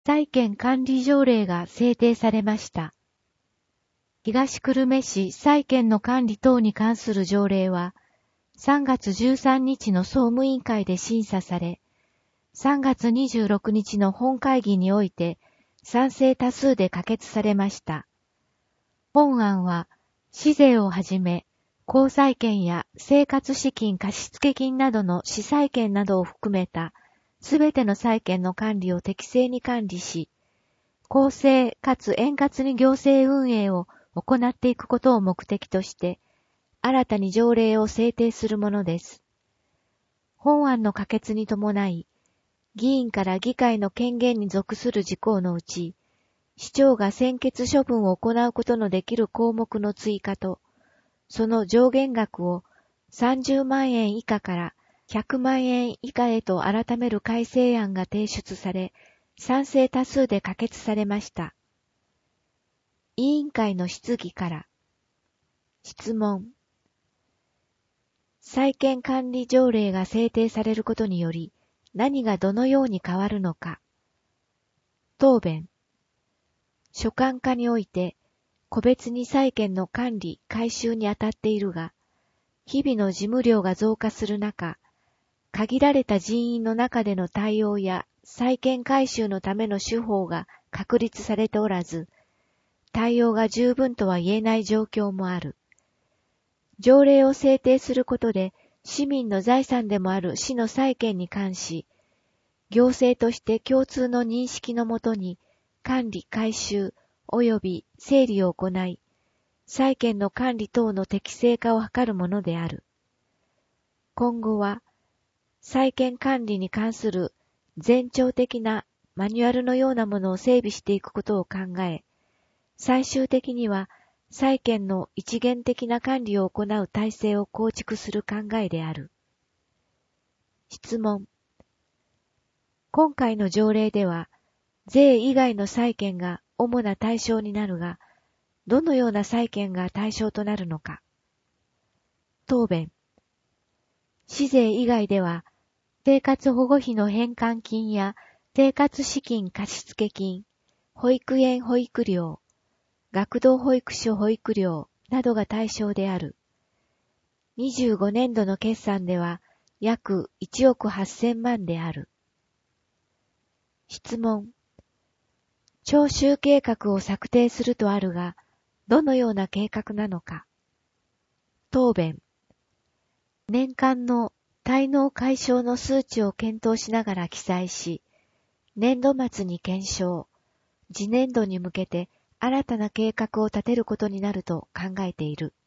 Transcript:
債権管理条例が制定されました。東久留米市債権の管理等に関する条例は、3月13日の総務委員会で審査され、3月26日の本会議において賛成多数で可決されました。本案は、市税をはじめ、公債権や生活資金貸付金などの市債権などを含めたすべての債権の管理を適正に管理し、公正かつ円滑に行政運営を行っていくことを目的として、新たに条例を制定するものです。本案の可決に伴い、議員から議会の権限に属する事項のうち、市長が専決処分を行うことのできる項目の追加と、その上限額を30万円以下から100万円以下へと改める改正案が提出され、賛成多数で可決されました。委員会の質疑から。質問。債権管理条例が制定されることにより、何がどのように変わるのか。答弁。所管下において、個別に債権の管理・回収に当たっているが、日々の事務量が増加する中、限られた人員の中での対応や債権回収のための手法が確立されておらず、対応が十分とは言えない状況もある。条例を制定することで、市民の財産でもある市の債権に関し、行政として共通の認識のもとに管理・回収及び整理を行い、債権の管理等の適正化を図るものである。今後は、債権管理に関する前兆的なマニュアルのようなものを整備していくことを考え、最終的には債権の一元的な管理を行う体制を構築する考えである。質問。今回の条例では、税以外の債権が主な対象になるが、どのような債権が対象となるのか。答弁。市税以外では、生活保護費の返還金や生活資金貸付金、保育園保育料、学童保育所保育料などが対象である。25年度の決算では約1億8000万である。質問。徴収計画を策定するとあるが、どのような計画なのか。答弁。年間の滞納解消の数値を検討しながら記載し、年度末に検証、次年度に向けて新たな計画を立てることになると考えている。